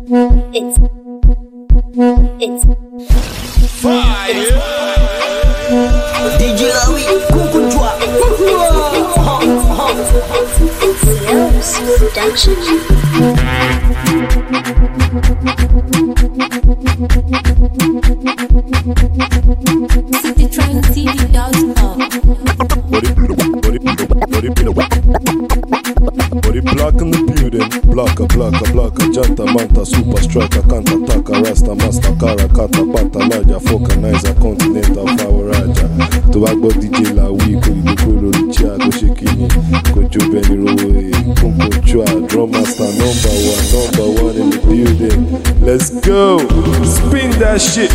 Fire. DJ Lawi, Kukunjwa. It's production. Body black in the building, blocker, janta, manta, super striker, kanta, taka, rasta, master, kara, kata, pata, naja, focanizer, continental, power raja. To agbo DJ Lawi, kodi kolo richia, go shekini, go jobeni rowe, kunko chua, drum master, number one in the building. Let's go, spin that shit.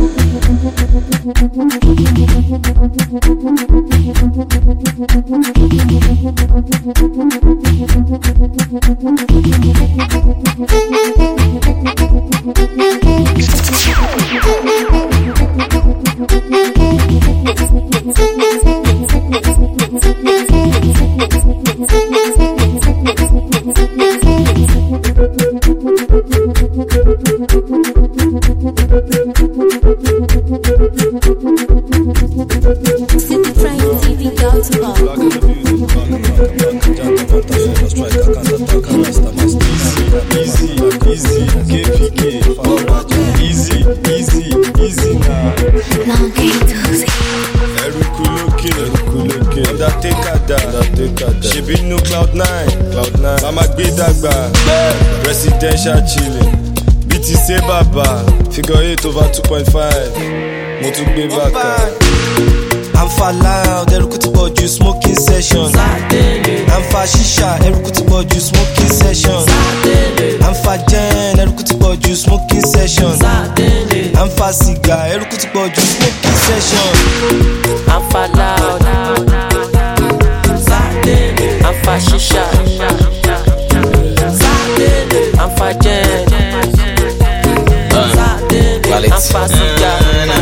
She be no Cloud9. Mama gbé dàgbà, residential chilling. BTC baba, figure 8 over 2.5. Mo tún gbé bàkà. I'm for loud, eruku ti pọ̀ jù smoking session. I'm for shisha, eruku ti pọ̀ jù smoking session. I'm for gen, eruku ti pọ̀ jù smoking session. I'm for cigar, eruku ti pọ̀ jù smoking session. I'm for loud, I'm for shisha, I'm for gen, I'm for cigar.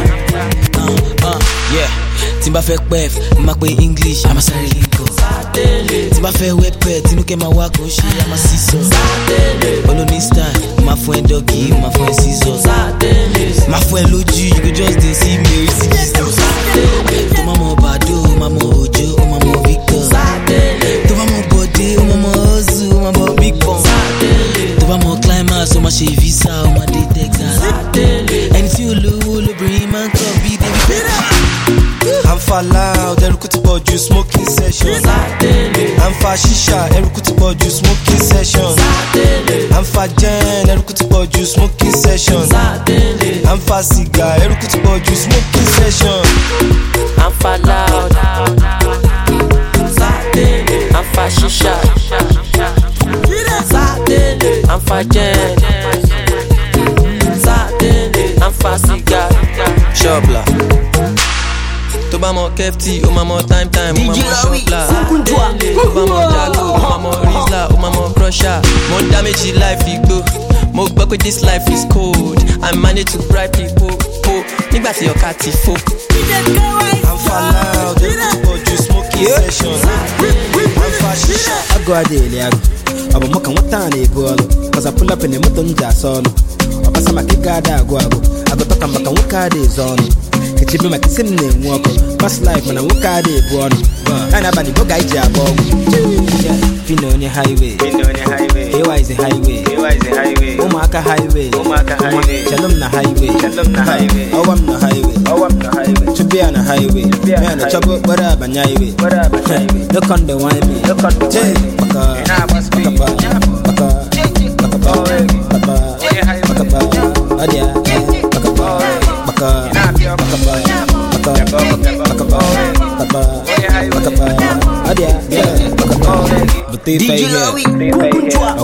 Yeah. Timba fẹ́ pef, ma pe English, ama sáré linko. Timba fẹ́ wepẹ, tinuke ma wa ko ṣe, ama siso. Olóní style, ma fún ẹ doggy, ma fún ẹ scissors. Ma fún ẹ lójú, you go just dey see me receive Jesus. Tó ma mọ Bado, ma mọ Ojo, o ma mọ Victor. Tó ma mọ Bode, o ma mọ Ozu, o ma mọ Big Pong. Tó ma mọ Climax, o ma ṣe visa, o ma dey Texas. Ẹni tí olówó lóbìnrin máa ń kọ́ bí David Beckham. I'm for loud, eruku ti pọ̀ jù smoking session. I'm for shisha, eruku ti pọ̀ jù smoking session. I'm for gen, eruku ti pọ̀ jù smoking session. I'm for cigar, eruku ti pọ̀ jù smoking session. I'm for loud, I'm for shisha, I'm for gen, I'm for cigar. Shopla. To ba mo kefti, o ma mo time, o ma mo shopla. To ba mo jago, o ma mo rizla, o ma mo crusher. Mo damage life igbo. Mo gbọ́ pé this life is cold. I manage to bribe people. Nígbà tí ọkà ti fò. I'm for loud, eruku ti pọ̀ jù smoking session. I'm for shisha. I go a daily ago. Abo mo kan wata na ebo alo. Cause I pull up in the motor nja solo. Obasa makiga da ago. I go talk about wuka de zone. Kichibi makisim ne mwoko. Past life man wuka de ebo alo. Kana bani boga ija bogo. Fino on the highway. Hewa is a highway. Umaka highway. Shalom na highway. Awam na highway. Chubi on the highway. Man, the trouble, what up, and highway. Look on the wine, me. Look on the wine. DJ Lawi, Kukunjwa.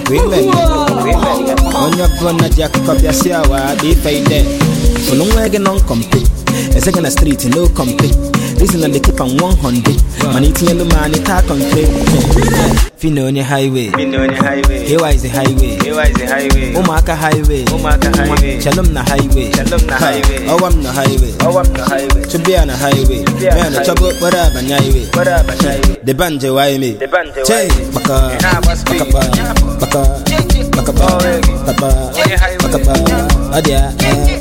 On your gun, a jack of your shower, they pay there. For long wagon on compete. A second a street, no compete. Listen and they keep on 100. Man, eating yellow man, it talk on trade. Fino on your highway. Here is the highway. Omaka highway. Shalom na highway. Oh, I'm the highway. To be on a highway. Man, a trouble, whatever, highway. The banjo, I me. Che, baka, adia,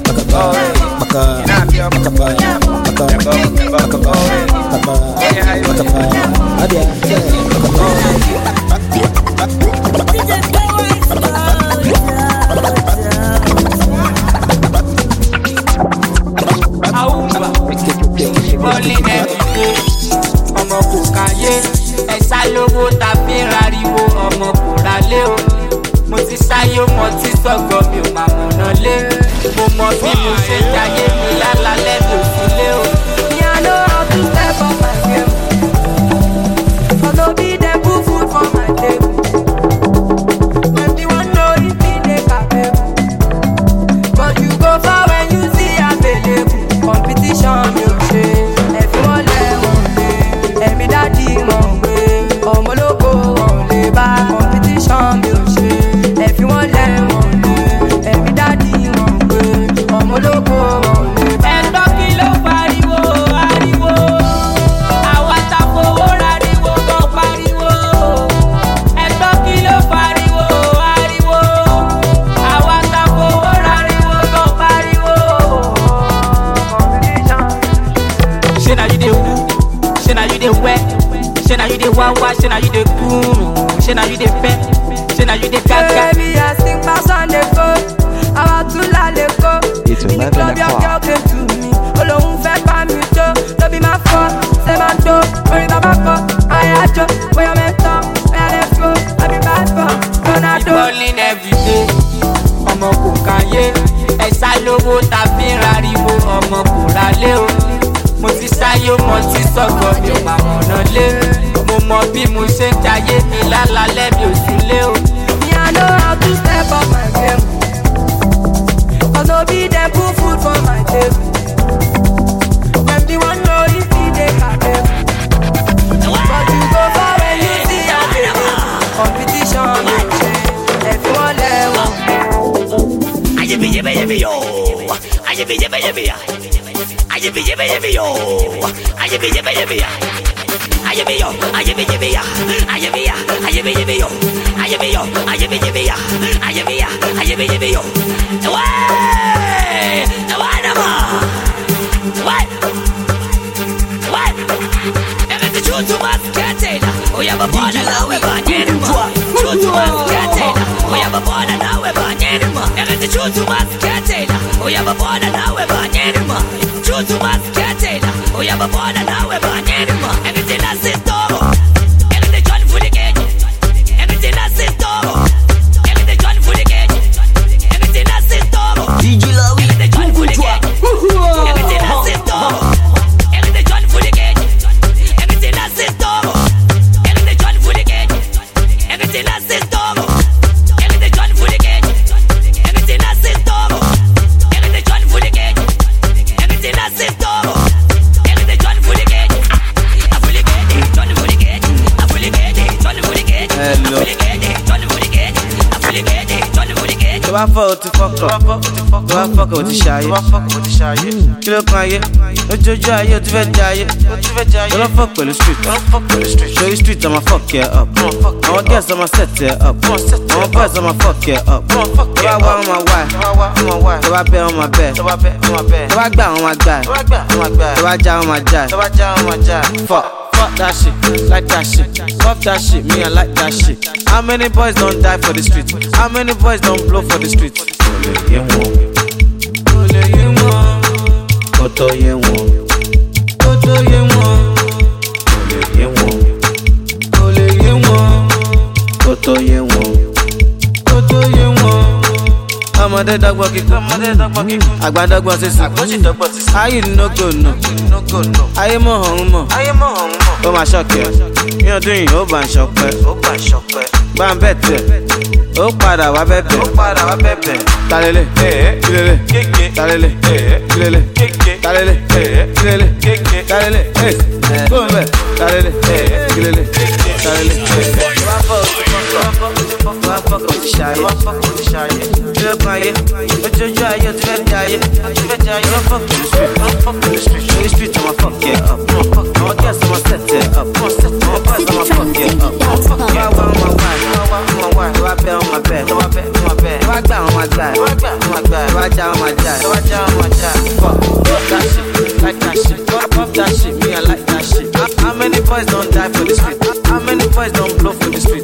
ọmọ kò káyé ẹ̀sà lówó tàbí rariwo ọmọ kò ralé o mo ti sáyé mo ti sọ̀gọ̀ mi ò máa mọ̀nà lé mo mọ bí mo ṣe jayé mi lálálẹ́ mi ò sí lé o. Me I know how to step on my game, cause no be dem put food for my table. Everyone know if me dey capable, but you go far when you see available. Competition mi ò ṣe everyone lẹ́wọ̀n lé ẹ̀mí dájú mọ̀ pé ọmọ ológo wọn lè bá. Competition mi ò ṣe everyone lẹ́wọ̀n lé ẹ̀mí dájú mọ̀ pé ọmọ ológo wọn lè bá. Ẹ̀gbọ́n kí ló pariwo ariwo àwa ta fowó rariwo kan pariwo. Ẹ̀gbọ́n kí ló pariwo ariwo àwa ta fowó rariwo kan pariwo. Ṣé na you dey woo? Ṣé na you dey wet? Ṣé na you dey wawa? Ṣé na you dey kuru? Ṣé na you dey pẹ́? Ṣé na you dey gaga? Baby, I sing pass on the phone. Àwa tún lálẹ́ kó. In the club, your girl came to me. Olóhùn fẹ́ bá mi jó. Tóbi máa fọ́, ṣé máa jó? Orin bàbá kọ, àyájọ́. Bóyá mẹ́tọ́, bóyá let's go. Àbí bad boy, Ronaldo. Balling every day, ọmọ kò káyé. Ẹ̀sà lówó tàbí rariwo, ọmọ kò ralé o. Mo ti sáyé mo ti sọ̀gọ̀ mi ò máa mọ̀nà lé. Mo mọ bí mo ṣe ń jayé mi lálálẹ́ mi ò sí lé o. Me I know how to step up my game, cause no be dem put food for my table. Everyone know if me dey capable, but you go far when you see available. Competition mi ò ṣe everyone lẹ́wọ̀n. Ayébíyébíyébí yo, ayébíyébíyébí ya. Ayébíyébíyébí yo, ayébíyébíyébí ya. Ayébíyó, ayébíyébí ya. Ayébíyá, ayébíyébí yo. Ayébíyó, ayébíyébí ya. Ayébíyá, ayébíyébí yo. Ewé, ewánama. Ewé, ẹ̀rẹ́ ti chutu mas kẹ́tẹ̀lá. Oya babona nawe banyerima. Chutu mas kẹ́tẹ̀lá. Oya babona nawe banyerima. Ẹ̀rẹ́ ti chutu mas kẹ́tẹ̀lá. Oya babona nawe banyerima. Chutu mas kẹ́tẹ̀lá. Oya babona nawe banyerima. Ẹ̀rẹ́ ti nasi toro. Ẹ̀rẹ́ ti John Fuligage. Ẹ̀rẹ́ ti nasi toro. Ẹ̀rẹ́ ti John Fuligage. Ẹ̀rẹ́ ti nasi toro. DJ Lawi, Ẹ̀rẹ́ ti John Fuligage. Ẹ̀rẹ́ ti nasi toro. Ẹ̀rẹ́ ti John Fuligage. Ẹ̀rẹ́ ti nasi toro. Ẹ̀rẹ́ ti John Fuligage. Ẹ̀rẹ́ ti nasi toro. Ẹ̀rẹ́ ti John Fuligage. Ẹ̀rẹ́ ti nasi toro. Ẹ̀rẹ́ ti John Fuligage. Ẹ̀rẹ́ ti nasi toro. Ẹ̀rẹ́ ti John Fuligage. Afuligage, John Fuligage. Afuligage, John Fuligage. Afuligage, John Fuligage. Afuligage, John Fuligage. Tó bá fọ́ o ti fọ́kọ̀, tó bá fọ́kọ̀ o ti ṣayé. Kí ló kan ayé? Lójoojú ayé o ti fẹ́ jayé. Tó lọ fọ́ pẹ̀lú street. Ṣorí street ọmọ fuck yeah up. Àwọn girls ọmọ set yeah up. Àwọn boys ọmọ fuck yeah up. Tó bá wá ọmọ wá. Tó bá bẹ́ ọmọ bẹ́. Tó bá gbà ọmọ gbà. Tó bá já ọmọ já. Fuck that shit, like that shit. Fuck that shit, me I like that shit. How many boys don't die for the street? How many boys don't blow for the street? Ọmọdé dọ́gbọ́n kíkọ́, àgbà dọ́gbọ́n sísè. Ayé no go no, ayé mọ̀ ọ̀hún mọ̀. Ó máa ṣọ̀kẹ́, ní ọdún yìí ó bá ń ṣọpẹ́. Bá ń bẹ̀ tẹ̀, ó ó padà wá bẹ̀bẹ̀. Talele, kilele, talele, kilele, talele, kilele, talele, go mbẹ, talele, kilele, talele. Wá fọ́kọ̀ ti ṣayé, kílẹ̀ kan ayé, ojoojú ayé o ti fẹ́ di ayé, wá fọ́kọ̀ the street, I'ma fuck it up, I'ma guess I'ma set it up, I'ma fuck it up. Wá bẹ́ on my bed, wá gbà on my gbà, wá já on my já, fuck that shit, like that shit, fuck that shit, me I like that shit. How many boys don't die for the street? How many boys don't blow for the street?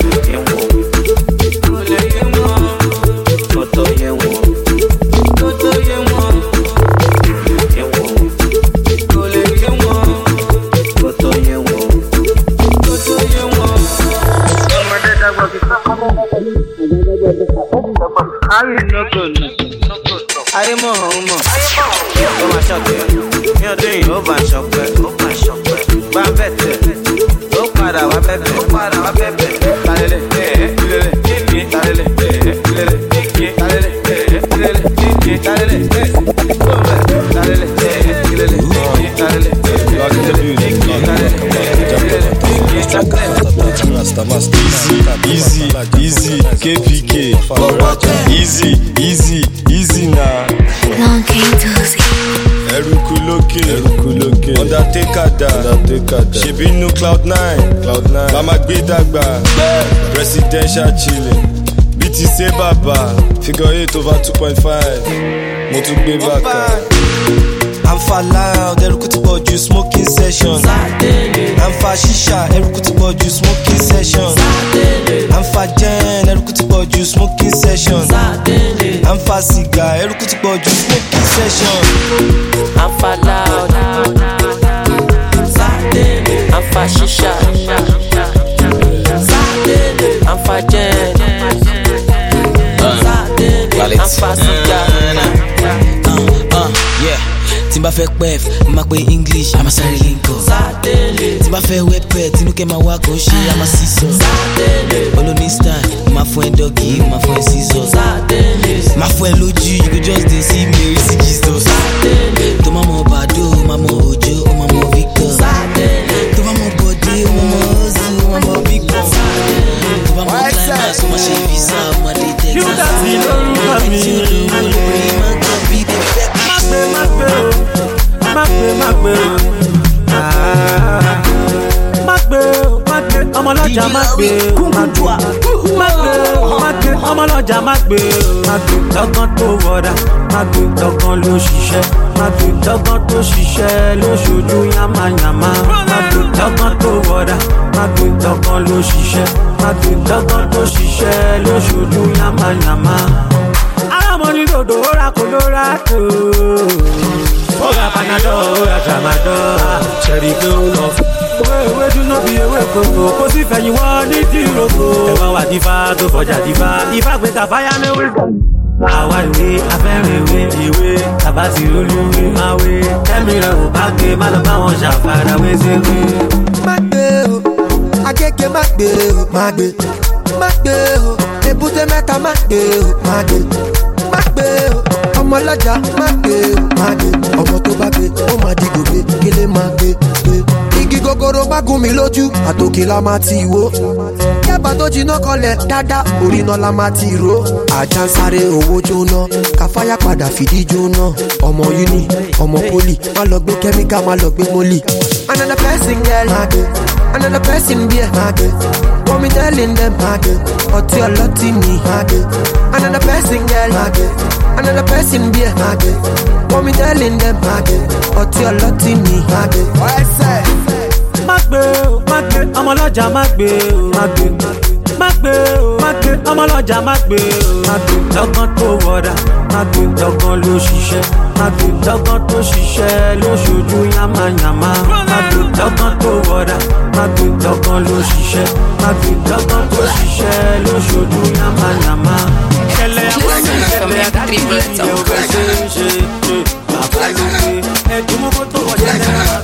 Ayé mọ̀ ọ́n mọ̀, ó máa ṣọ̀pẹ́, mi ò dún yìí ó máa ṣọ̀pẹ́, bá ń bẹ̀tẹ̀, ó padà wá bẹ̀bẹ̀, talele, kilele, talele, kilele, talele, kilele, talele, Easy, KPK, easy now. Long K2Z. Eruku lókè, Undertaker da, ṣebí inú Cloud9, Mama gbé dàgbà, presidential chilling, BTC bàbá, figure 8 over 2.5, mo tún gbé bàkà. I'm for loud, eruku ti pọ̀ ju smoking session. I'm for shisha, eruku ti pọ̀ ju smoking session. I'm for gen, eruku ti pọ̀ ju smoking session. I'm for cigar, eruku ti pọ̀ ju smoking session. I'm for loud, I'm for shisha, I'm for gen, I'm for cigar. Yeah. Tí bá fẹ́ pef, ma pe English, a ma sáré link up. Tí bá fẹ́ wẹ́pẹ̀, tinú kẹ́ ma wá kó ṣe, a ma sísọ. Olóní style, ma fún ẹ dọ́gì, ma fún ẹ scissors. Ma fún ẹ lójú, you go just dey see me, orí sí Jesus. Tó má mọ Bàdó, má mọ Òjó, ó má mọ Victor. Tó má mọ Bọ̀dé, ó má mọ Ozu, ó má mọ Big Boss. Tó bá mọ Climax, ó má ṣe visa, ó má dé Texas. Yóò dá sí lórúkọ mi. Má gbé ọmọlọ́jà má gbé ọmọlọ́jà má gbé dọ́gbọ́n tó wọ̀dà má gbé dọ́gbọ́n ló ṣiṣẹ́ má gbé dọ́gbọ́n tó ṣiṣẹ́ ló ṣojú yamayama má gbé dọ́gbọ́n tó wọ̀dà má gbé dọ́gbọ́n ló ṣiṣẹ́ má gbé dọ́gbọ́n tó ṣiṣẹ́ ló ṣojú yamayama. Alámọ̀ ní dòdò ó ra Colorado. Oga Panadol, Oga Tramadol, Cherry Gold of. Ewé dúná bí ewé kòkó, kó sì fẹ̀yìn wọ́n ní tìrókò. Ẹ̀wọ̀n wà dífá tó fọjà dífá, ifá gbé tàfáyà léwé. Àwa ìwé afẹ́rìn ìwé, tàbá ti olúwe máa wé. Ẹ̀mí rẹ̀ ò bá gbé, má lọ bá wọn ṣàfarawé séwé. Má gbé o, Agége má gbé o, má gbé o, Èbúté Mẹ́ta má gbé o, má gbé o. Ọmọlọ́jà má gbé o, má gbé. Ọmọ tó bá gbé, ó máa di gògbé, kílé máa gbé. Igi gogoro bá gún mi lójú, àtòkè la máa ti wó. Yábà tó jiná kọlẹ̀ dáadáa, orí náà la máa ti ró. Àjà ń sáré owó jóná, káfáyà padà fìdí jóná. Ọmọ uni, ọmọ poli, má lọ gbé kẹ́míkà, má lọ gbé mólì. Another person girl, má gbé. Another person beer, má gbé. Wọ́n mi telling them, má gbé. Ọtí ọlọ́tí ni, má gbé. Another person girl, má gbé. Another person beer, má gbé. Wọ́n mi telling them, má gbé. Ọtí ọlọ́tí ni, má gbé. Má gbé ọmọlọ́jà má gbé ọmọlọ́jà má gbé dọ́gbọ́n tó wọ̀dà má gbé dọ́gbọ́n ló ṣiṣẹ́ má gbé dọ́gbọ́n tó ṣiṣẹ́ ló ṣojú yamayama má gbé dọ́gbọ́n tó wọ̀dà má gbé dọ́gbọ́n ló ṣiṣẹ́ má gbé dọ́gbọ́n tó ṣiṣẹ́ ló ṣojú yamayama. Ṣẹlẹ̀ àwọn ìṣẹ̀lẹ̀ àdáni ìwé òwe ṣe àbálòpé ẹ̀dùnmọ́kọ́ tó wọ̀jà náà.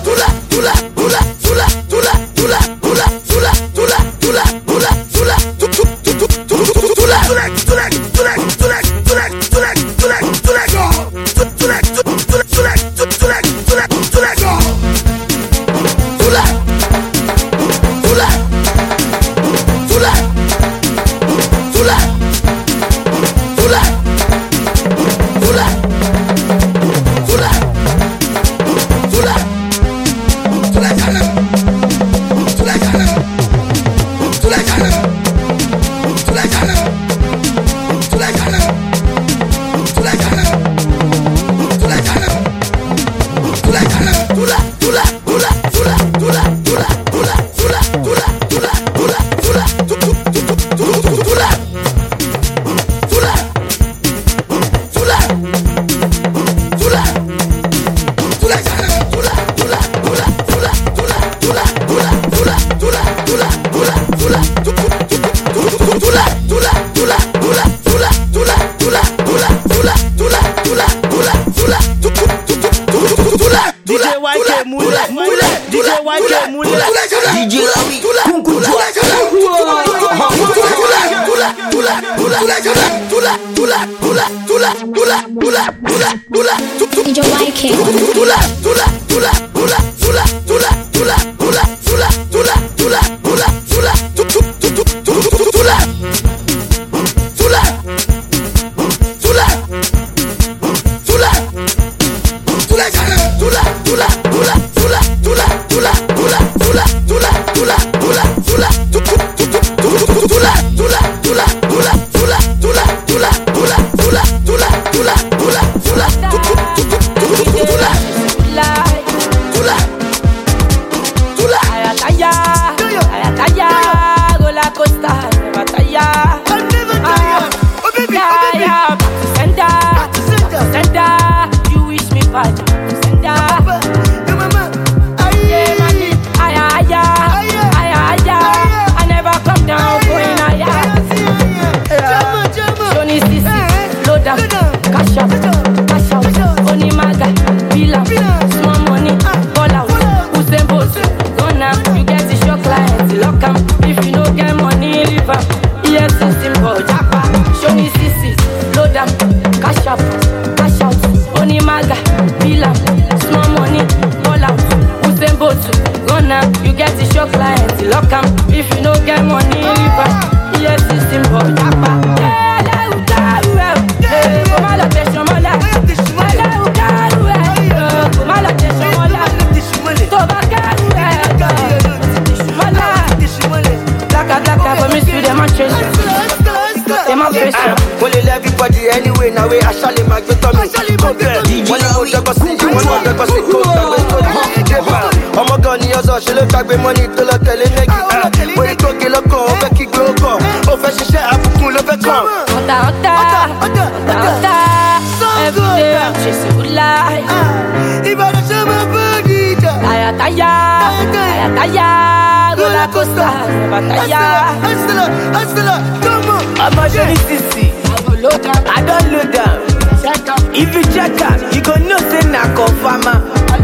If you check out, you gon' know say na confirma.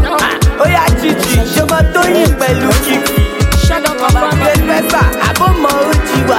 Oh yeah, Gigi, show my Tony pẹ̀lú Kiki. Shut up, Papa. Get better. I got my OG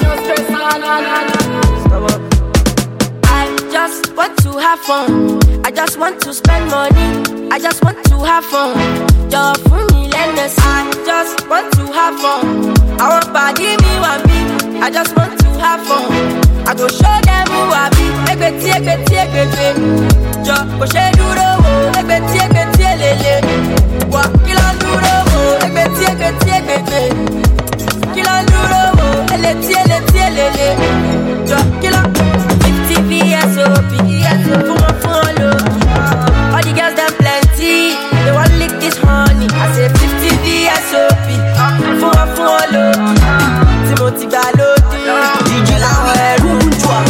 I just want to have fun. I just want to spend money. I just want to have fun. Just for me, lenders. I just want to have fun. I want body me want me. I just want to have fun. I go show them who I be. Egbeti. Jo, go she duro wo. Egbeti lele. Wa kilo duro wo. Egbeti. Kilo duro wo. Eleti lele. Jo, kilo 50 VSOP. Follow. All the girls them plenty. They want lick this honey. I say 50 VSOP. Follow. Timothy Galoti. DJ Lawi.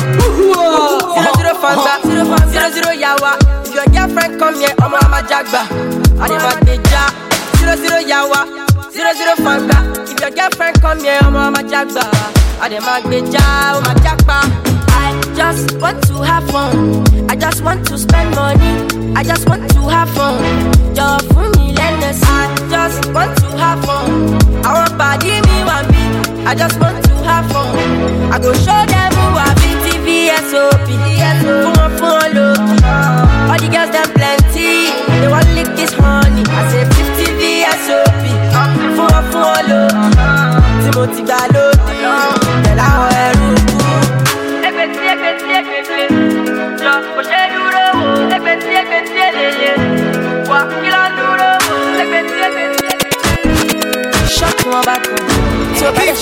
0 yawa. If your girlfriend come here, I'm a jagba. I never did ja. 0 yawa. 0 fanga. If your girlfriend come here, I'm a jagba. I never did ja. I'm a jagba. I just want to have fun. I just want to spend money. I just want to have fun. Just for me, lenders. I just want to have fun. I want body me want me. I just want to have fun. I go show them who I be. VSOP, follow. All the girls them plenty. They want lick this honey. I say 50 VSOP, follow. Timothy Galoti, tell how I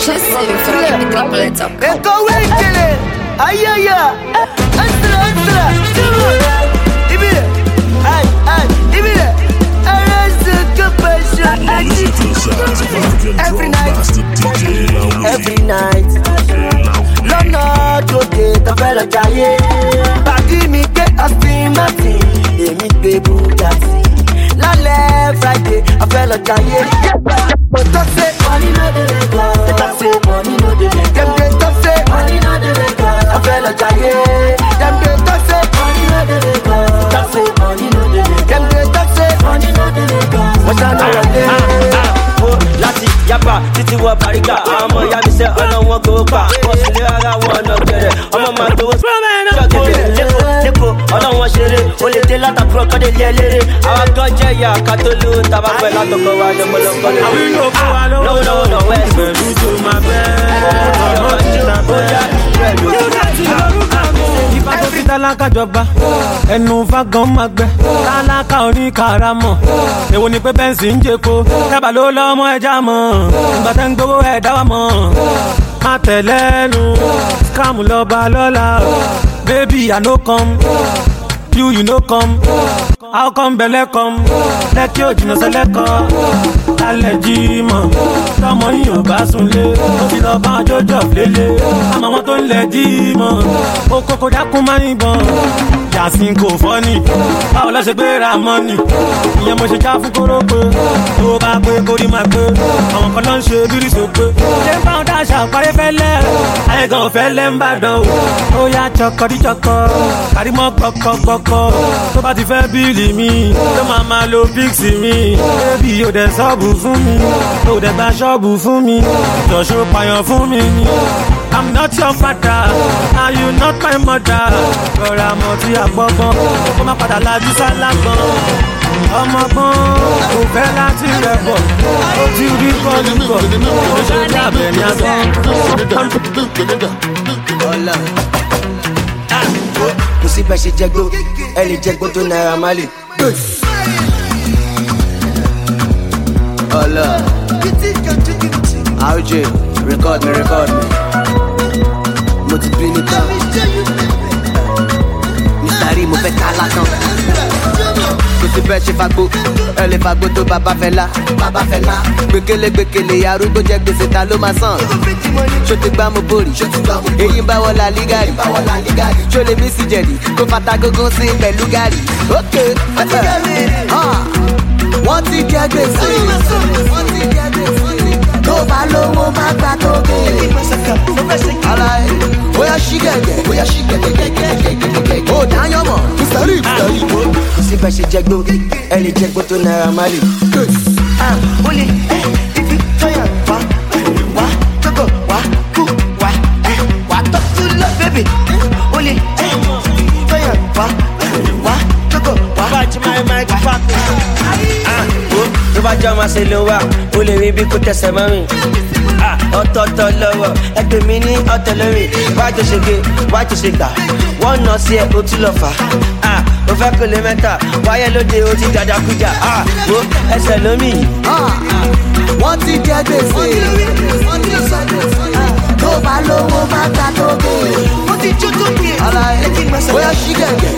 Ecco Winkele, aia, astra, ibile, ibile, every night, Lọ́nà jòdè tọ́fẹ́lọ jayé, pàdí mi gbé Aston Martin, èmi gbé Bugatti, lálẹ́ Friday, afẹ́lọ jayé. Talk say money no dey Lagos. Talk say money no dey Lagos. Dem dey talk say money no dey Lagos. Afẹ́lọ jayé. Dem dey talk say money no dey Lagos. Talk say money no dey Lagos. Dem dey talk say money no dey Lagos. Wọ́n ṣá náà wọlé. Láti yapa títí wọ Bàrígà, àwọn ọmọ ìyá mi sẹ́ ọ̀nà wọn kò pa. Wọ́n sì lé ara wọn ọ̀nà gẹ̀rẹ̀, ọmọ máa gbowó ṣọ́gẹ̀dẹ̀. Lẹ́kọ̀ọ́ ọ̀nà wọn ṣeré, o lè dé látàkùrọ̀ kọ́dé lé eléré. Àwọn gan jẹ́ ìyá kátólú, tàbá pẹ̀ látọkọ̀ wa lọ́pọ̀lọpọ̀ lé. Àwọn ìlú òkú wa lọ́wọ́ náà wẹ̀. Pẹ̀lú tó máa bẹ́ẹ̀, ọ̀nà ìjà bóyá pẹ̀lú. Ìfà tó fi tálákà jọba, ẹnu fagan máa gbẹ. Tálákà oníkàràmọ̀, èwo ni pé bẹ́ǹsì ń jẹ́ko. Tábà ló lọ́mọ ẹja mọ̀, ìgbà tẹ́ ń gbowó ẹ̀ dá wa mọ̀. Má tẹ̀lẹ́nu, scam lọ́ba lọ́la. Baby, I no come, you no come. How come belle come? Lẹ́kí òjì náà sẹ́lẹ̀kọ́. Lálẹ́ jí mọ̀, tọmọ yìí ò bá sunlé. Ó ti lọ bá jọjọ lélẹ̀. Àmọ́ wọn tó ń lẹ̀ jí mọ̀. Ó kókó dákún máa ń yìnbọn. Yàsín kò fọ́ ni. Báwo lọ ṣe gbéra mọ́ ni? Ìyẹn mo ṣe já fún kóró pé. Tó bá pé kórìí máa pé. Àwọn kan ló ń ṣe bírí sópé. Ṣé báwọn dáṣà parí fẹ́lẹ́? Àyẹ̀gàn ò fẹ́lẹ́ ń bàdàn o. Ó yá chọkọdíchọkọ. Kàrímọ́ gbọkọgbọkọ. Tó bá ti fẹ́ bíìlì mi. Ló máa lo píksì mi. Bébì ò dẹ̀ sọ́ọ̀bù fún mi. Ò dẹ̀ gba ṣọ́ọ̀bù fún mi. Jọ̀ṣọ́ pààyàn fún mi ni. I'm not your father, and you not my mother. Rọra mọ̀ tí a gbọ́gbọ́n, kó má padà lajú sálágbọ́n. Ọmọgbọ́n kò fẹ́ láti rẹ̀ bọ̀, ó ti rí bọ́ọ̀lù bọ̀, ó ṣe dábẹ̀ ní agbọ́n. Kò sí bẹ́ẹ̀ ṣe jẹ́gbó, ẹ lè jẹ́gbó tó Naira Marley. Ọlọ, RJ, record me. Mo ti bí nìkan. Mr. Rí mo fẹ́ ká látàn. Kò sí bẹ́ẹ̀ ṣe fagbó, ẹ lè fagbó tó bàbá fẹ́ lá. Gbékélé arúgbó jẹ́ gbèsè ta ló máa sàn. Ṣó ti gbá mo bórì, èyí ń bá wọ la lígàrì. Ṣó lè mí sí jẹ̀dí, kó fata gógó sí pẹ̀lú gàrì. Ókè, wọ́n ti jẹ gbèsè. Tó bá lówó má gbà tó gbé. Aláì, bóyá ṣí gẹ̀gẹ̀. Ó dáyọ̀ mọ̀, Mr. Rí. Kò sí bẹ́ẹ̀ ṣe jẹ́gbó, ẹ lè jẹ́gbó tó Naira Marley. Ó lè ibi tọ́yà wá tókò wá kú wá tó tún lọ bébì. Ó lè tọ́yà wá tókò wá. Bájú máa ń pa pé. Tó bá jẹ́ ọmọ ṣe ló wà, ó lè rí bí kò tẹ̀sẹ̀ mọ́ mi. Ọ̀tọ̀ọ̀tọ̀ lọ́wọ́, ẹgbẹ́ mi ní ọ̀tẹ̀ lórí. Wájú ṣe gé, wájú ṣe gbà. Wọ́n nà sí ẹ̀ ó tún lọ fà. Ó fẹ́ kó lè mẹ́ta, wáyé lóde ó ti dàda kújà. Wo ẹsẹ̀ lómi. Wọ́n ti jẹ gbèsè. Tó bá lówó má gbà tó gbé. Ó ti jó tó gbé. Bóyá ṣí gẹ̀gẹ̀.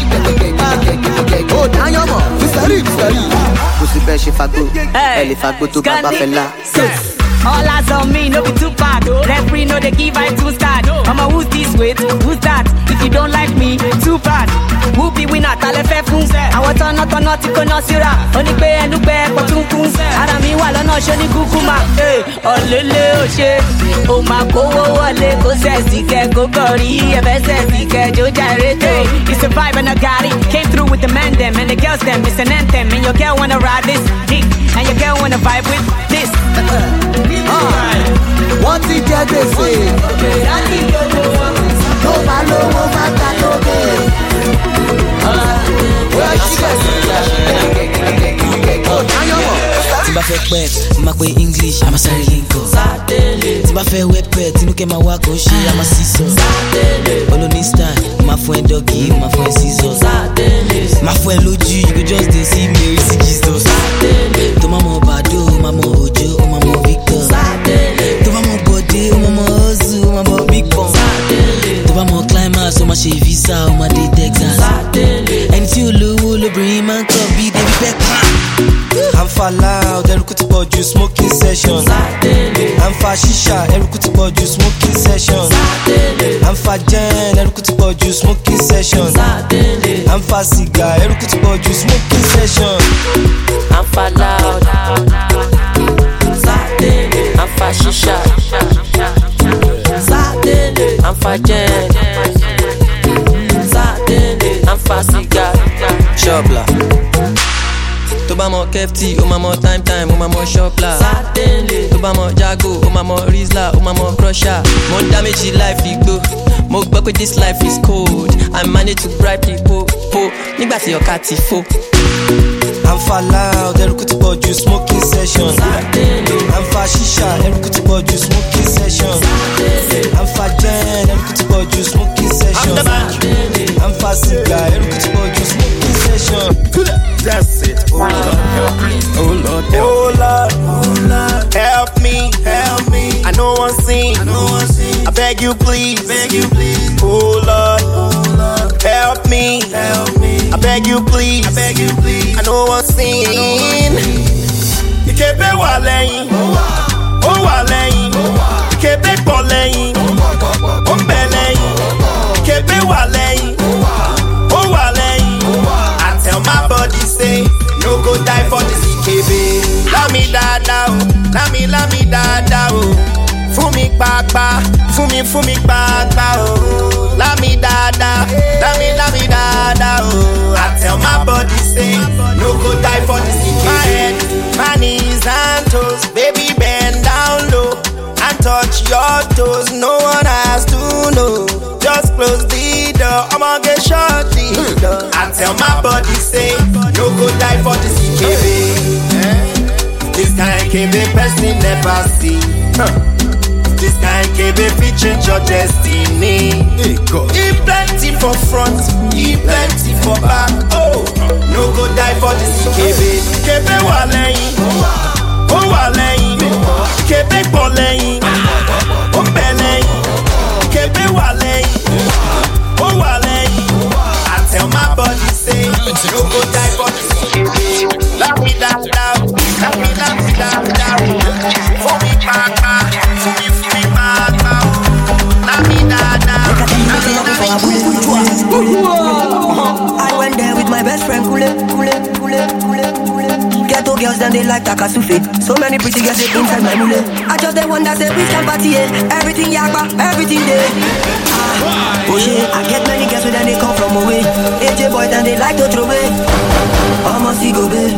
Ó dáyọ̀ mọ̀, Mr. Rí. Kò sí bẹ́ẹ̀ ṣe fagbó, ẹ lè fagbó tó bàbá fẹ́ lá. All eyes on me, no be too bad. Referee no they give I 2 stars. Mama, who's this with? Who's that? If you don't like me, too bad. Who be winner? Talefe fun. I want to not to no sira. Only pay and pay for 2 kun. Ara mi wa lọ́nà ṣe ni kúkúmà. Olele o ṣe. O ma kówó wọlé kó sẹ́ẹ̀sì kẹ́ kó kọrí. Ẹ̀fẹ́ sẹ́ẹ̀sì kẹ́ jó jàrètè. It's a vibe and I got it. Came through with the men them and the girls them. It's an anthem and your girl wanna ride this dick. And your girl wanna vibe with this. Wọ́n ti jẹ gbèsè. Tó bá lówó má gbà tó gbé. Tí bá fẹ́ pẹ́, máa pe English, àmà sáré linko. Tí bá fẹ́ wẹ́pẹ́, tinúkẹ́ máa wá kó ṣe, àmà sísọ. Olóní style, máa fún ẹ dọ́gì, máa fún ẹ scissors. Máa fún ẹ lójú, you go just dey see Mary see Jesus. Tó máa mọ Bàdó, máa mọ Òjó, ó máa mọ Victor. Tó bá mọ bọ́dí, ó máa ṣe visa ó máa dé Texas. Ẹni tí olówó lóbìnrin máa ń kọ́ bí David Beckham. I'm for loud, eruku ti pọ̀ ju smoking session. I'm for shisha, eruku ti pọ̀ ju smoking session. I'm for gen, eruku ti pọ̀ ju smoking session. I'm for cigar, eruku ti pọ̀ ju smoking session. I'm for loud, I'm for shisha, I'm for gen, I'm for cigar. Shopla. Tó bá mọ Kefti, ó máa mọ time, ó máa mọ Shopla. Tó bá mọ Jago, ó máa mọ Rizla, ó máa mọ Crusher. Mo ń dá méjì life igbó. Mo gbọ́ pé this life is cold. I manage to bribe people. Nígbà tí ọ̀ka ti fò. I'm for loud, eruku ti pọ̀ ju smoking session. I'm for shisha, eruku ti pọ̀ ju smoking session. I'm for gen, eruku ti pọ̀ ju smoking session. I'm for cigar, eruku ti pọ̀ ju smoking session. That's it. Oh Lord, help me. I know one sing. I beg you please. Oh Lord, help me. I beg you please. I know one sing. Ikebe wà lẹ́yìn, ó wà lẹ́yìn. Ikebe pọ̀ lẹ́yìn, ó ń bẹ lẹ́yìn. Ikebe wà lẹ́yìn, ó wà lẹ́yìn. I tell my body say, no go die for this Ikebe. Lami dada o, lami dada o. Fún mi pàápàá, fún mi pàápàá o. Lami dada o. I tell my body say, no go die for this Ikebe. My head, my knees and toes, baby bend down low and touch your toes. No one has to know. Just close the door, I'ma get shot the door. I tell my body say, no go die for this Ikebe. This kind Ikebe person never see. This kind Ikebe fit change your destiny. He plenty for front, he plenty for back. Oh, no go die for this Ikebe. Ikebe wà lẹ́yìn, ó wà lẹ́yìn. Ikebe pọ̀ lẹ́yìn, ó ń bẹ lẹ́yìn. Ikebe wà lẹ́yìn, ó wà lẹ́yìn. I tell my body say, no go die for this Ikebe. Let me down. For me papa, for me papa. Let me down. I went there with my best friend, Kule. Ghetto girls, then they like Takasufi. So many pretty girls they inside my mule. I just the one that say we can party, everything yakba, everything there. Oh shit, I get many girls when they come from away. AJ boy, then they like to throw away. I'ma see go babe.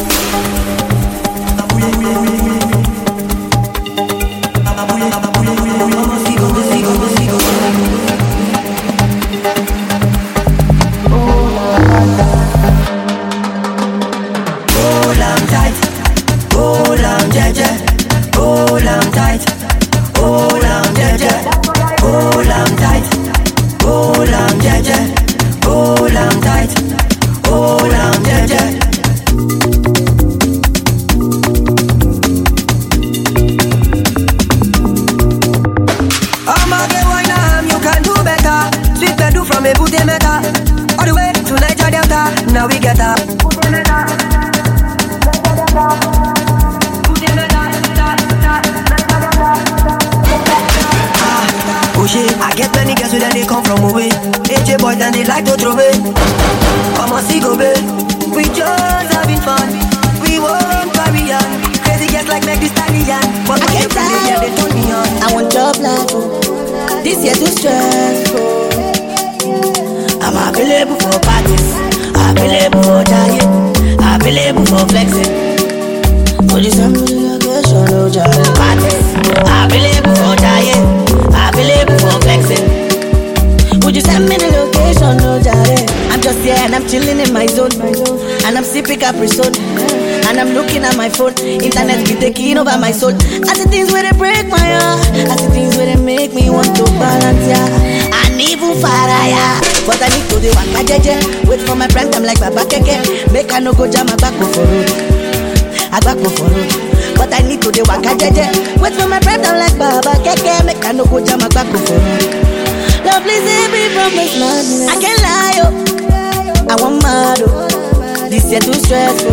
And I'm looking at my phone, internet be taking over my soul. I see things where they break my heart, I see things where they make me want to balance, yeah. And even fire, but I need to do one jeje. Wait for my prime time like Baba Keke. Make I no go jam my back for road, I back for road. But I need to do one jeje. Wait for my prime time like Baba Keke. Make I no go jam my back for road, Love, please save me from this madness. I can't lie, oh. I want mad, oh. This year too stressful.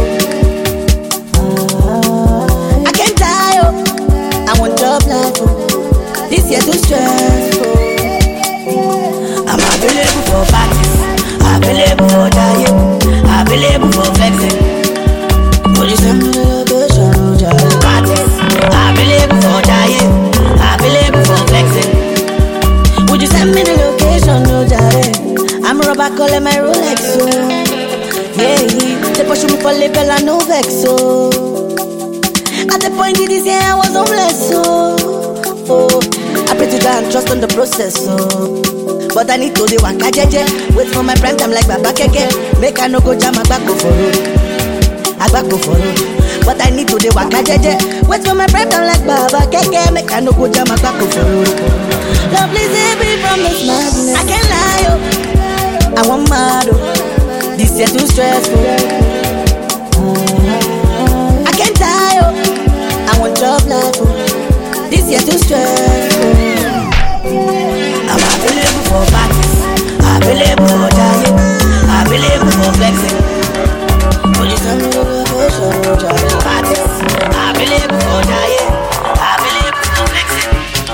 I can't die, oh. I want job life, oh. This year too stressful. I'm available for parties, available for diet, available for flexing. Would you send me the location, parties, available for diet, available for flexing. Would you send me the location, no diet? I'm a rubber calling my Rolex, so yeah, they push me for label and no vex, so at the point in this year I was homeless, so oh, I pray to God and trust on the process, so but I need to do waka jeje. Wait for my prime time like Baba Keke. Make I no go jam Agbako for road, Agbako for road. But I need to do waka jeje. Wait for my prime time like Baba Keke. Make I no go jam Agbako for road. Love, please save me from this madness. I can't lie, oh. I want mad, oh. This year too stressful. I can't die, oh. I want job life, oh. This year too stressful. I'm available for parties, available for diet, available for flexing. Would you send me the location, parties, available for diet, available for flexing.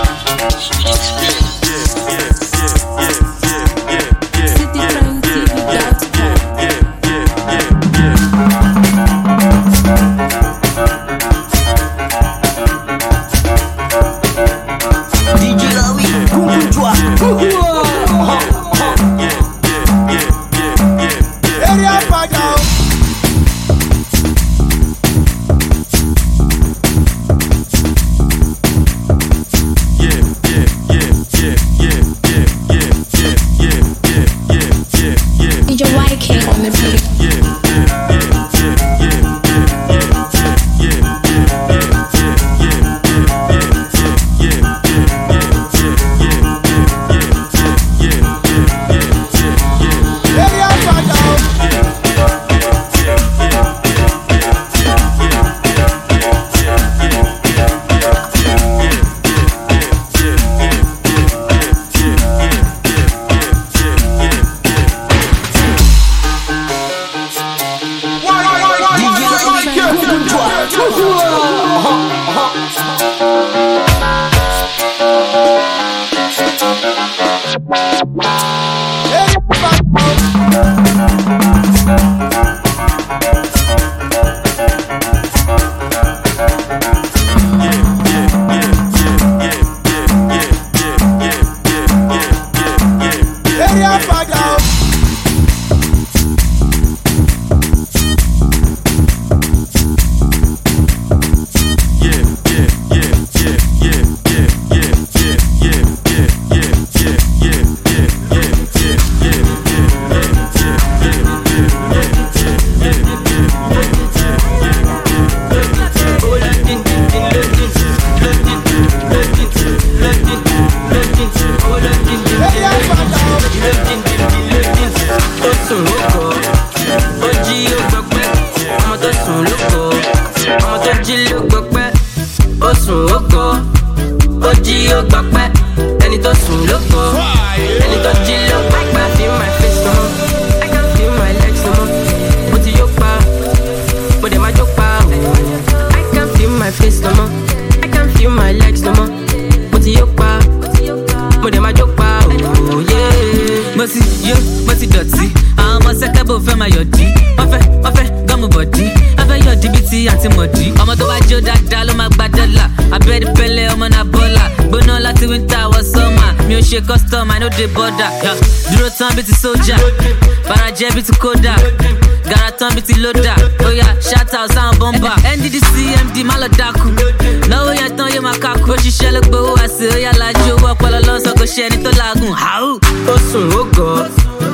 Custom, I know they border. Duro turn be to soldier, Paraje be to Koda, Garaton be to Loda. Oh yeah, shout out sound bomber. NDDC, MD Maladaku. No way I turn you makaku. She shall look beau, I say, oh yeah, like you walk while alone, so go share it to Lagoon. How? Osun Ogo,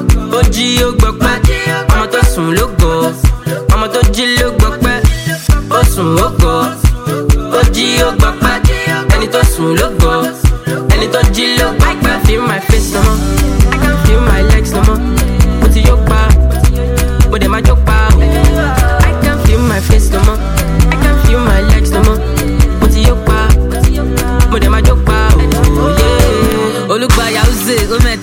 Oji Ogbokpe, I'ma to Sun Logo, I'ma to Jill Ogbokpe, Osun Ogo, Oji Ogbokpe, and it was Sun Logo. And it don't jill up, I can't feel my face no more. I can't feel my legs no more. Put it your power, but then my joke power. I can't feel my face no more. I can't feel my legs no more. Put it your power, but then my joke power. Yeah. Olugba Yauze, Ome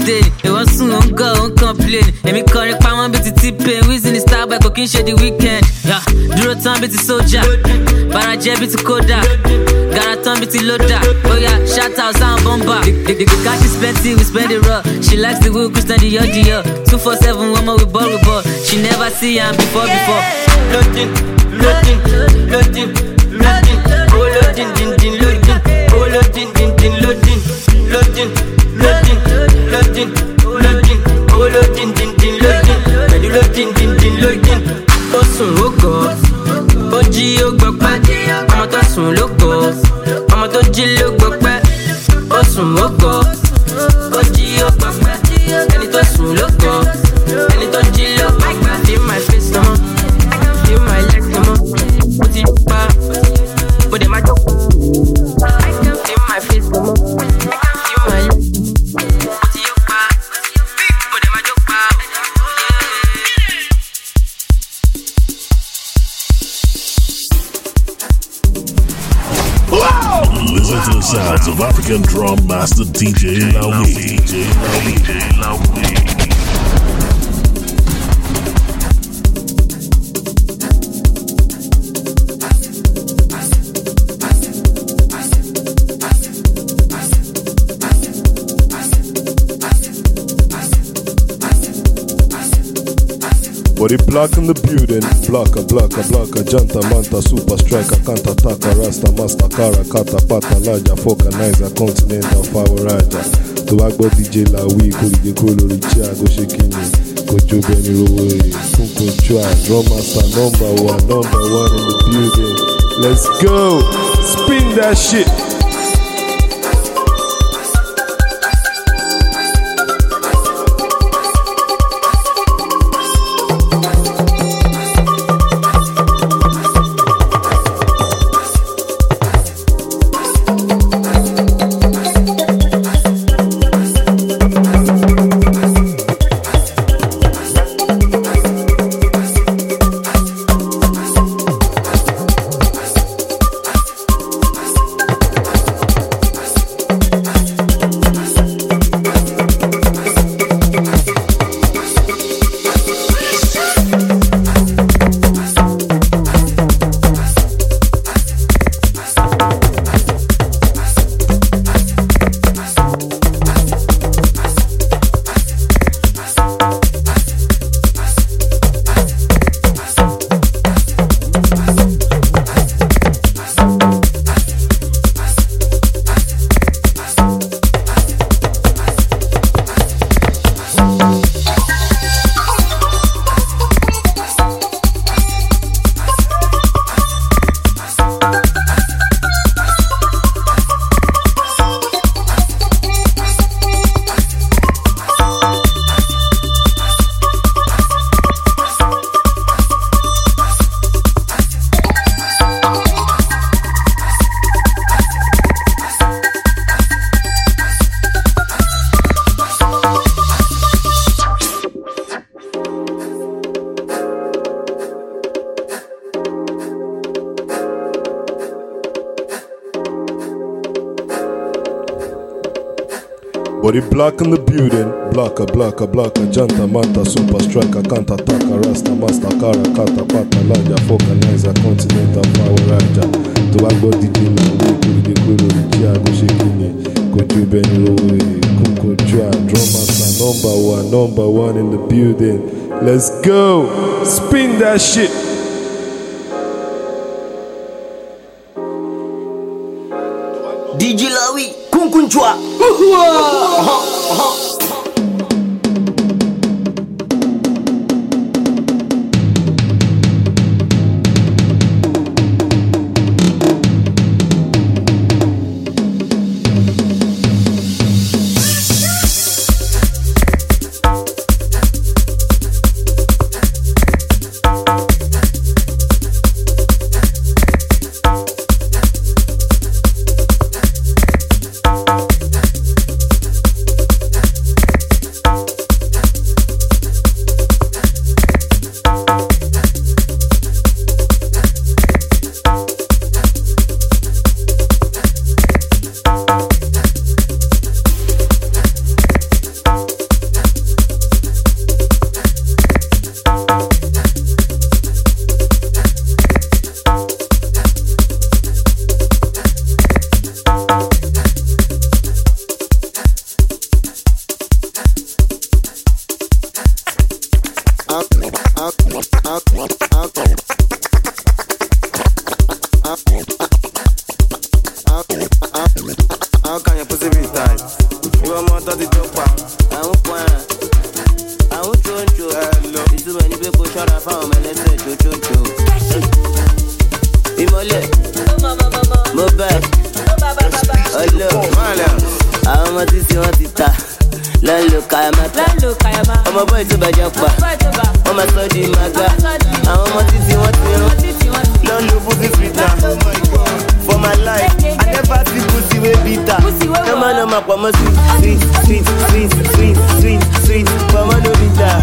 Won't go, won't complain. Let me call it power bit T-Pain. Wheezing the star by cooking shit the weekend. Yeah, Duro Tom bit soldier. Baraje bit Koda. Garaton bit Loda. Oh yeah, shout out sound bomba. The cash is plenty, we spend it raw. She likes the wheel, Christian the Yodio. 247, one more with ball. She never see him before. Loading, loading, loading, loading. Oh loading, din, loading. Oh loading, din, loading. Loading, loading, loading, loading. Oh loading, din, loading. Ready loading, din, loading. Ó sùn ó gọ̀, ó jí ó gbọ́ pẹ́. Ọmọ tó sùn ló gọ̀, ọmọ tó jí ló gbọ́ pẹ́. Ó sùn ó gọ̀, ó jí ó gbọ́ pẹ́. Ẹni tó sùn ló gọ̀, ẹni tó jí ló gbọ́ pẹ́. Feel my face no more, I can feel my legs no more. Ó ti pa, ó dẹ̀ máa jókòó. I can feel my face no more, I can feel my legs. Ó ti pa, ó dẹ̀ máa jókòó. Listen to the sounds of African drum master DJ Lawi. Body block in the building, blocker, janta, manta, super striker, kanta, taka, rasta, master, kara, kata, pata, laja, foka, niza, continental, power, raja. To back body DJ Lawi, Kurige Kolo, Richia, go shakini, Kojo Benny Rowe, Kunko Chua, drum master, number one in the building. Let's go, spin that shit. Body block in the building, blocker, janta, manta, super striker, kanta, taka, rasta, master, kara, kata, pata, laja, foka, niza, continental, power, raja. To back body DJ Lawi, Kurige Kolo, Richia, go shakini, Kojo Benny Rowe, Kunko Chua, drum master, number one in the building. Let's go, spin that shit. DJ Lawi, Kunkunchwa. How can your pussy be tight? You want more than the dope? I won't point. I won't join you. It's too many people shut up for me. Let's say you. Imole. Mobile. Hello. Àwọn ọmọ tí sí wọn ti ta lọ́nlọ́ kayamata. Ọmọ bọ́ọ̀ tó bàjẹ́ pa wọ́n máa sọ di maga. Àwọn ọmọ tí sí wọn ti rán lọ́nlọ́ pussy sweeter. For my life, I never see pussy way bitter. No man pọ̀ mọ́ sweet. Pọ̀mọ́ no bitter.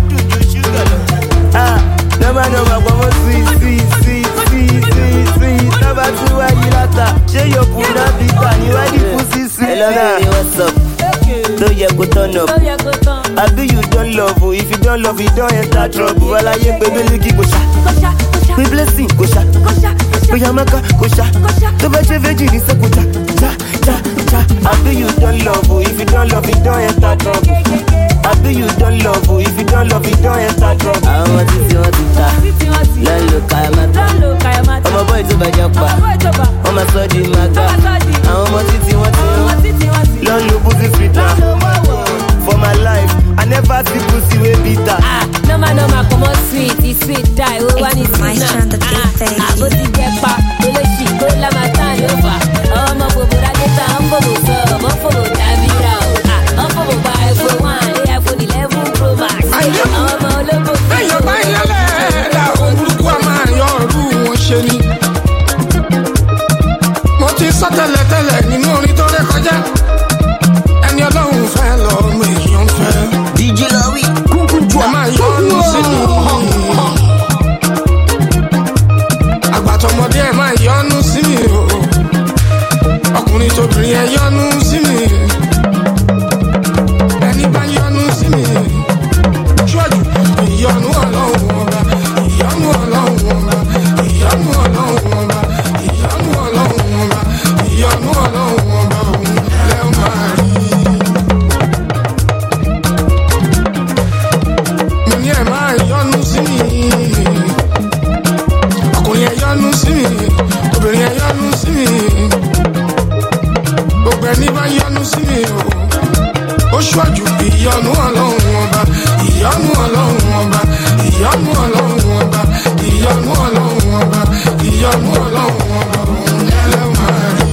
No man pọ̀ mọ́ sweet. Never see why you latter. Share your food and bitter. You are the pussy sweet. Hello, baby, what's up? Don't you go turn up? I do you don't love. If you don't love, you don't enter trouble. Well, I ain't baby, look it go sha. We blessing go sha. We amaka go sha. The veggie is a go sha. I do you don't love. If you don't love, you don't enter trouble. I do you don't love. If you don't love, you don't enter trouble. I want to see what you ta. Lolo kayamata. I'm a boy to bajapa. I'm a soji maga. I'm a titi wati. Lolo pussy sweeter. For my life, I never see pussy way bitter. No man, come on sweet, it's sweet die. Oh, one is my strand of I go to get back, she go la matana over. Oh, my bobura get down, I'm for Davira. I'm for buy for one, they have for 11 Pro Max. I'm all over. Hey, you're my lad, your room, Shelly. Moti Satellite, you know, it's all the and your long fellow, me, young fellow. DJ Lawi, my young city. Àgbàtọ̀mọdé ẹ̀ máa yọnu sí mi o. Ọkùnrin tóbìnrin ẹ̀ yọnu sí mi. Ẹni bá yọnu sí mi. Ṣọ́jú ìyọnu ọlọ́run ọba. Ìyọnu ọlọ́run ọba. Ìyọnu ọlọ́run ọba. Ìyọnu ọlọ́run ọba. Ìyọnu ọlọ́run ọba. Òun lẹ́ máa rí. Mo ní ẹ̀ máa yọnu sí mi. Ọkùnrin ẹ̀ yọnu sí mi, obìnrin ẹ̀ yọnu sí mi. Gbogbo ẹni bá yọnu sí mi o. Ó ṣọ́jú ìyọnu ọlọ́run ọba, ìyọnu ọlọ́run ọba, ìyọnu ọlọ́run ọba, ìyọnu ọlọ́run ọba, ìyọnu ọlọ́run ọba. Òun ẹlẹ́wọ̀n rí.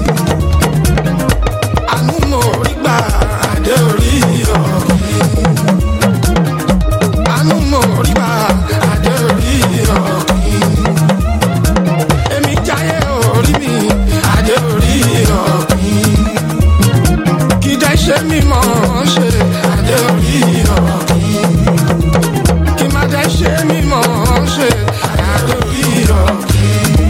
Àánú mo rí gbà adé orí ọ̀gbìn. Àánú mo rí gbà adé orí ọ̀gbìn. Èmi jáyé orí mi, adé orí ọ̀gbìn. Kì í dẹ́ ṣe mí mọ̀ ṣe adé orí ọ̀gbìn. Kì má dẹ́ ṣe mí mọ̀ ṣe adé orí ọ̀gbìn.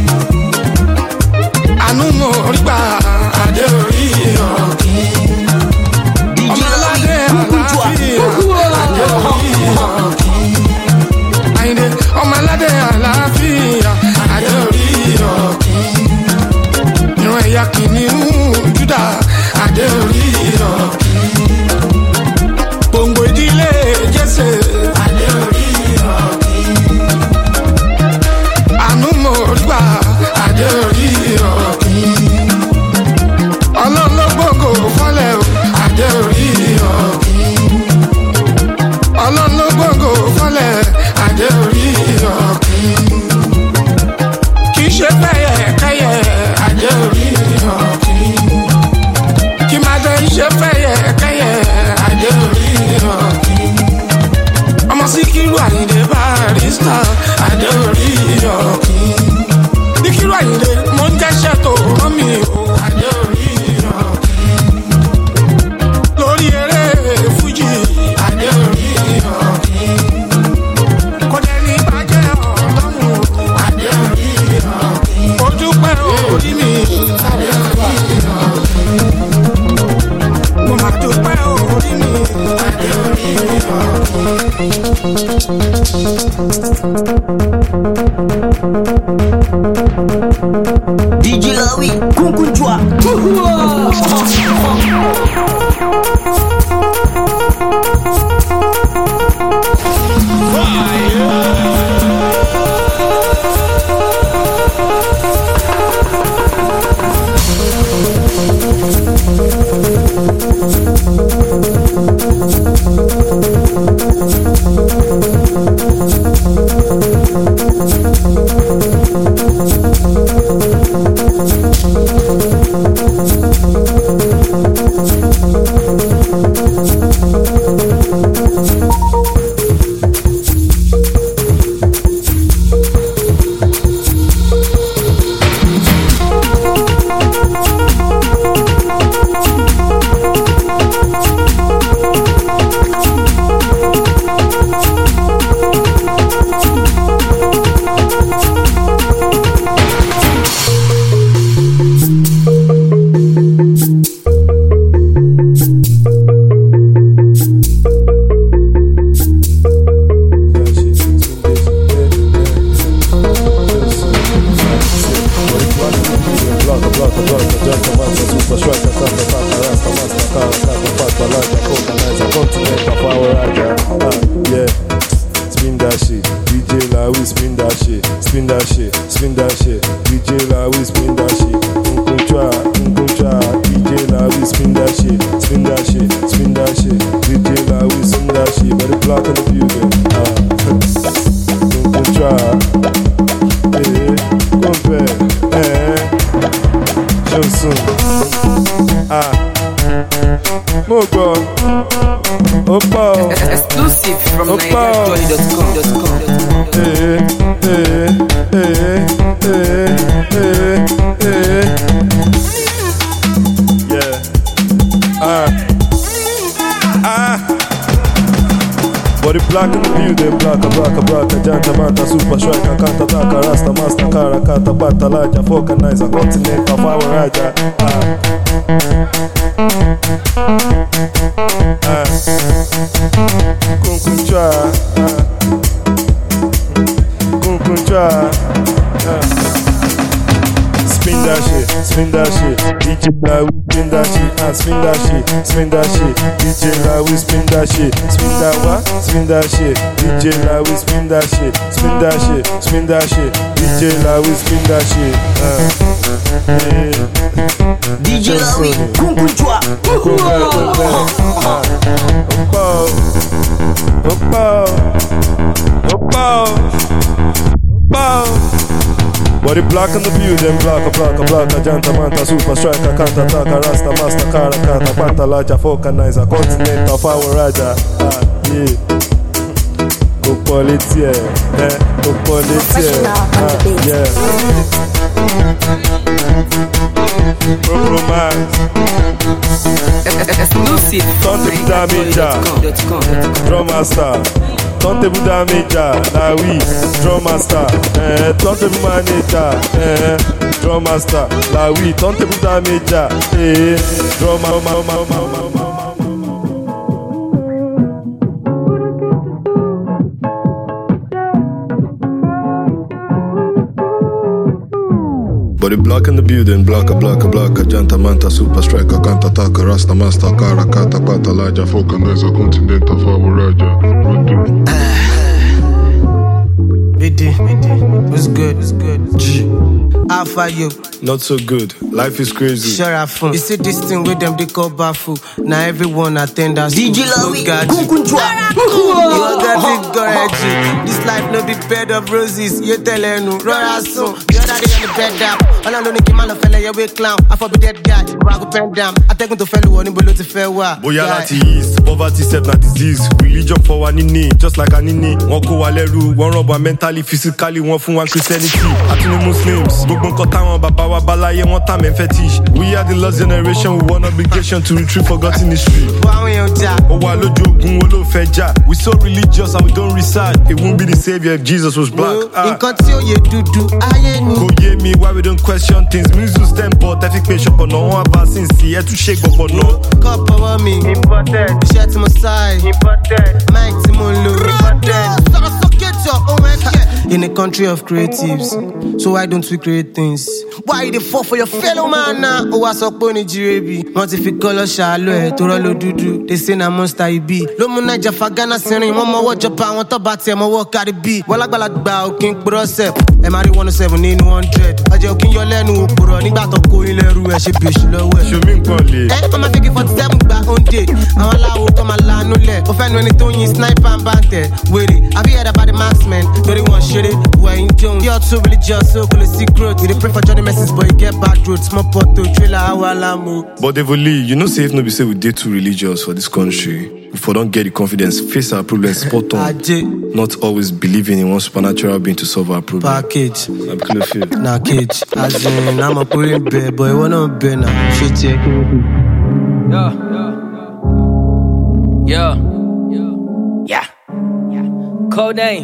Àánú mo rí gbà adé orí ọ̀gbìn. Ọmọ aládé àlàáfíà adé orí ọ̀gbìn. Àyìndé ọmọ aládé àlàáfíà adé orí ọ̀gbìn. Ìran ẹ̀yà kìnìún Júdà adé orí ọ̀gbìn. Gbòǹgbò ìdílé Jésè adé orí ọ̀gbìn. Àánú mo rí gbà adé orí ọ̀gbìn. Ọlọ́run ló gbòǹgbò fọ́lẹ̀ o adé orí ọ̀gbìn. Ọlọ́run ló gbòǹgbò fọ́lẹ̀ adé orí ọ̀gbìn. Kì í ṣe fẹ́yẹ̀kẹ́yẹ̀ adé orí ọ̀gbìn. Kì má dé ṣe fẹ́yẹ̀kẹ́yẹ̀ adé orí ọ̀gbìn. Ọmọ Síkírù Àyìndé Barrister adé orí ọ̀gbìn. Síkírù Àyìndé mo ń jẹ́ṣẹ́ tó rán mi o adé orí ọ̀gbìn. Lórí eré Fújì adé orí ọ̀gbìn. Kò dẹ̀ ní bàjẹ́ ọlọ́run adé orí ọ̀gbìn. Ó dúpẹ́ orí mi adé orí ọ̀gbìn. Mo máa dúpẹ́ orí mi adé orí ọ̀gbìn. DJ Lawi, Kunkunjwa. Exclusive from NigerJolly.com. Body black in the building, black, Janta Manta, super striker, Kanta Taka, Rasta, Master, Kara, Kata, Bata, Laja, Focanizer, Continental, Power Raja. Kunkuncha, spin that shit, DJ Lawi, spin that shit, spin that shit, DJ Lawi, spin that shit, spin that what? Spin that shit, DJ Lawi, spin that shit, spin that shit, DJ Lawi, spin that shit, DJ Lawi, Kunkuncha, Body black in the building, black, Janta Manta, super striker, Kanta Taka, Rasta, Master, Kara, Kata, Bata, Laja, Focanizer, Continental, Power Raja. Yeah. Go politia, go politia. Yeah. Compromise. Exclusive from NigerJolly.com. Drum master. Turntable damager, Lawi, drum master, turntable manager, drum master, Lawi, turntable damager, drum Body black in the building, black, Janta Manta, super striker, Kanta Taka, Rasta, Master, Kara, Kata, Bata, Laja, Focanizer, Continental, Power Raja. BD, what's good? G. How far you? Not so good. Life is crazy. Sure, I fun. You see this thing with them, they call baffle. Now everyone attend us. DJ Lawi, Kunkuncha. You got it, Goreji. This life no be bed of roses. You tell her no, Rora soon. The other day on the bed up. All I know, Nicky man, fella, you way clown. I for be dead guy. Rock up and down. I take him to fellow one, below to fair wa. Boya lati is, poverty set na disease. Religion for one nini, just like a nini. One ko waleru, one rubber mentally, physically, one fun one Christianity. Atuni Muslims, Bugbon Kota, one Baba Wabalaye, one time and fetish. We are the lost generation with one obligation to retrieve forgotten history. We so religious and we don't recite. It won't be the savior if Jesus was black. Me why we don't question things. Music stem but I think patient for no one about since here to shake up for no. Cup over me, important. Shirt to my side, important. Mike Timolo, important. In a country of creatives, so why don't we create things? Why you dey fall for your fellow man now? Oh, I saw Pony Jirebi. Want if you call us Charlotte, to roll dudu. They say na monster you be. Lomo Naija Fagana Seni, one more watch Japan, one top bat, my work carry B. Wala gbalagba, King Brosep. MRE 107 in 100. I just king your lenu puro. Nigba to ko ile ru e se bish lowe. Show me Pole. I'm a figure 47 back on day. I'm allow to my la no le. Offend when it don't use sniper and bante. With it, have you heard about the marksman? 31 shit it. Where in June, you're too religious, so cool secret. You pray for Johnny Message, but you get bad road. Small pot to trailer, how But Devoli, you know, say if no be say we did too religious for this country. If we don't get the confidence, face our problems, spot on. Not always believing in one supernatural being to solve our problem. Package. I'm clear field. Nah, cage. As in, I'm a pulling bear, but I wanna be now. Shit, yeah. Code name.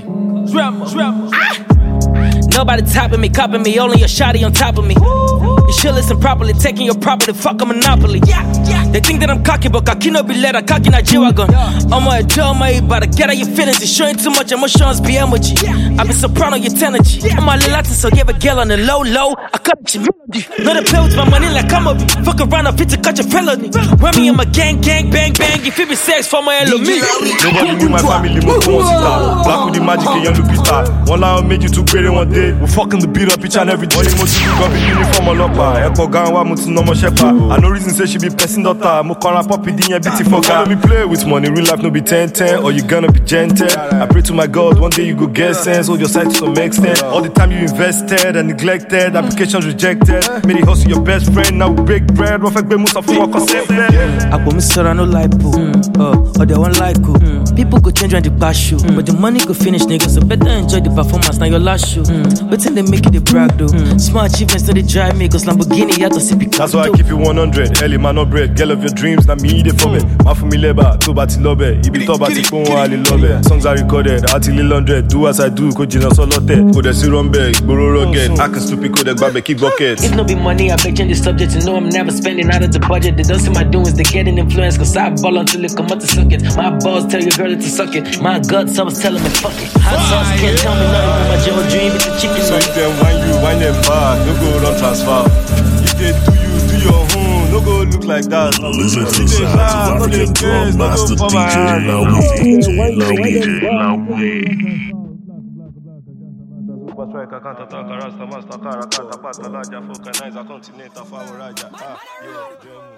Nobody topping me, copping me, only a shotty on top of me. You should listen properly, taking your property, fuck a monopoly. They think that I'm cocky, but cocky no be let a cocky na G-Wagon. I'm a jail, my but get out your feelings. You're showing too much emotions, be emoji. I've been soprano, your energy. I'm a Latin, so give a girl on the low. I cut your melody. Not a play with my money like I'm a fuck around, I fit to cut your felony. When me and my gang, bang. You feel me sex for my LOME. Nobody knew my family, more star. Black with the magic and young Lupita. One line made you too great in one day. We fucking the beat up each and every day. Only most people got the uniform or lock pa. Ẹ̀kọ́ gan wa mo ti nọmọ ṣẹ́pa. I no reason say she be person daughter. Mo kọ́ra pọ́pì díyẹn bí ti fọ́ka. Follow me play with money, real life no be 10-10. Or you gonna be gentle. I pray to my God, one day you go get sense. Hold your side to some extent. All the time you invested and neglected, applications rejected. Made it hustle your best friend, now we break bread. Wọ́n fẹ́ gbé Musa fún ọkọ̀ sẹ́fẹ̀. Àpò mi sọ̀rọ̀ no like o, or they won't like o. People go change when the pass show, but the money go finish nigga, so better enjoy the performance, now your last show. Wetin dey make you dey brag though? Small achievements no dey drive me, cause Lamborghini yàtọ̀ sí Picasso. That's why I keep it 100, early man no bread. Girl of your dreams, na me dey for me. Má fún mi lẹ́bà, tó bá ti lọ́bẹ̀. Ibi tó bá ti pọ́n wọn a lè lọ́bẹ̀. Songs are recorded, àti lé 100. Do as I do, kò jìnnà sọ́lọ́tẹ̀. Kò dẹ̀ sí rọ́ńbẹ̀, ìgboro rugged. Acting stupid, kò dẹ̀ gbàgbẹ́ kick bucket. If no be money, I beg change the subject. You know I'm never spending out of the budget. They don't see my doings, they getting influence. Cause I ball until it come out to suck it. My balls tell your girl to suck it. My guts, I was telling me fuck it. Hot sauce can't tell me nothing. When my Joe dream, it's a chicken. So if them wine them back, no go run transfer. If they do your own, no go look like that. Listen to the sounds of African drum master DJ Lawi. Striker, canta, taca, rasta, master, cara, canta, pata, laja, foca, nice, continental, favoraja. Yeah,